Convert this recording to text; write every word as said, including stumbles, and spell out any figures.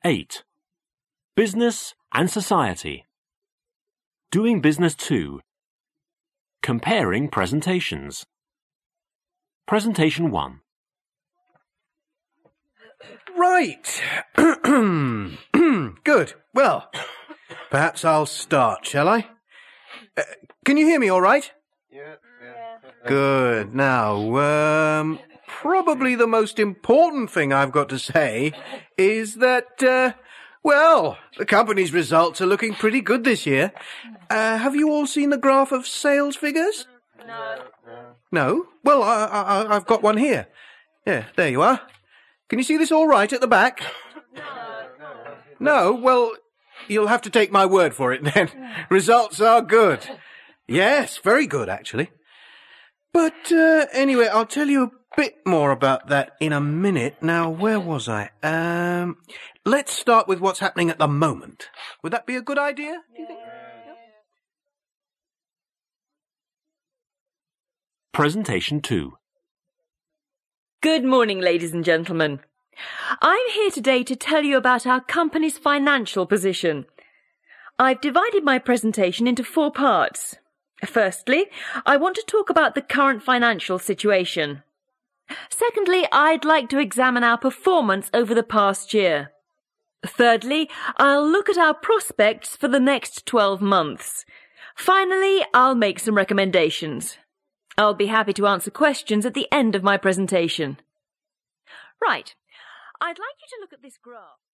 eight. Business and Society. Doing Business two. Comparing presentations. Presentation one. Right. Good. Well, perhaps I'll start, shall I? Uh, can you hear me all right? Yeah. yeah. Good. Now, um, probably the most important thing I've got to say is that, uh, well, the company's results are looking pretty good this year. Uh, have you all seen the graph of sales figures? No. No? Well, I, I, I've got one here. Yeah, there you are. Can you see this all right at the back? No. No? Well, you'll have to take my word for it then. Results are good. Yes, very good, actually. But, uh, anyway, I'll tell you a bit more about that in a minute. Now, where was I? Um, let's start with what's happening at the moment. Would that be a good idea, do you think? Presentation two. Good morning, ladies and gentlemen. I'm here today to tell you about our company's financial position. I've divided my presentation into four parts. Firstly, I want to talk about the current financial situation. Secondly, I'd like to examine our performance over the past year. Thirdly, I'll look at our prospects for the next twelve months. Finally, I'll make some recommendations. I'll be happy to answer questions at the end of my presentation. Right, I'd like you to look at this graph.